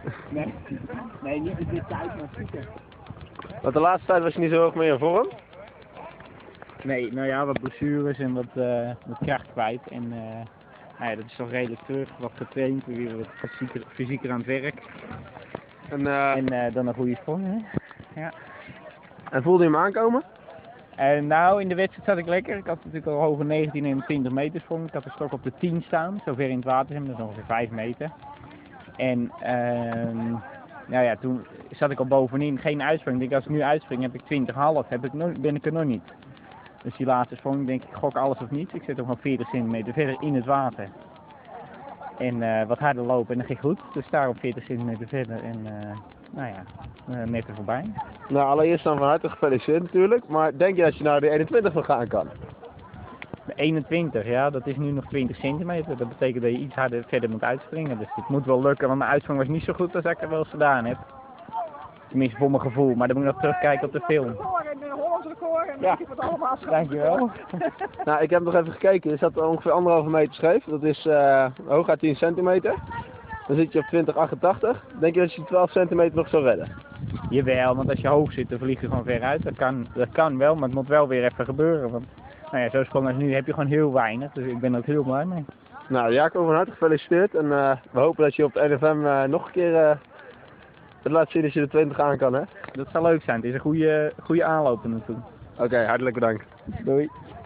Nee, niet in dit tijd, maar schieten. Want de laatste tijd was je niet zo erg meer in vorm. Nee, nou ja, wat blessures en wat kracht kwijt. En nou ja, dat is toch redelijk terug. Wat getraind, weer wat fysieker aan het werk. En dan een goede vorm, hè? Ja. En voelde je hem aankomen? Nou, in de wedstrijd zat ik lekker. Ik had natuurlijk al over 19 en 20 meter sprong. Ik had de stok op de 10 staan, zover in het water zijn, dat is ongeveer 5 meter. En nou ja, toen zat ik al bovenin, geen uitsprong. Ik denk, als ik nu uitspring heb ik 20,5, ben ik er nog niet. Dus die laatste sprong denk ik, gok alles of niets. Ik zit nog maar 40 centimeter verder in het water. En wat harder lopen en dat ging goed. Dus daarom 40 centimeter verder en nou ja, net er voorbij. Nou, allereerst dan van harte gefeliciteerd natuurlijk. Maar denk je dat je nou de 21 nog gaan kan? De 21, ja, dat is nu nog 20 centimeter. Dat betekent dat je iets harder verder moet uitspringen. Dus het moet wel lukken, want mijn uitsprong was niet zo goed als ik er wel eens gedaan heb. Tenminste voor mijn gevoel, maar dan moet ik nog terugkijken op de film. Ja, dankjewel. Nou, ik heb nog even gekeken. Je zat ongeveer 1,5 meter scheef. Dat is hooguit 10 centimeter. Dan zit je op 20,88. Denk je dat je 12 centimeter nog zou redden? Jawel, want als je hoog zit, dan vlieg je gewoon ver uit. Dat kan wel, maar het moet wel weer even gebeuren. Want nou ja, zo sprong als nu heb je gewoon heel weinig. Dus ik ben er ook heel blij mee. Nou, Jaco, van harte gefeliciteerd. En we hopen dat je op de NFM nog een keer het laat zien dat je de 20 aan kan, hè? Dat zou leuk zijn. Het is een goede aanloop naartoe. Oké, hartelijk bedankt. Doei.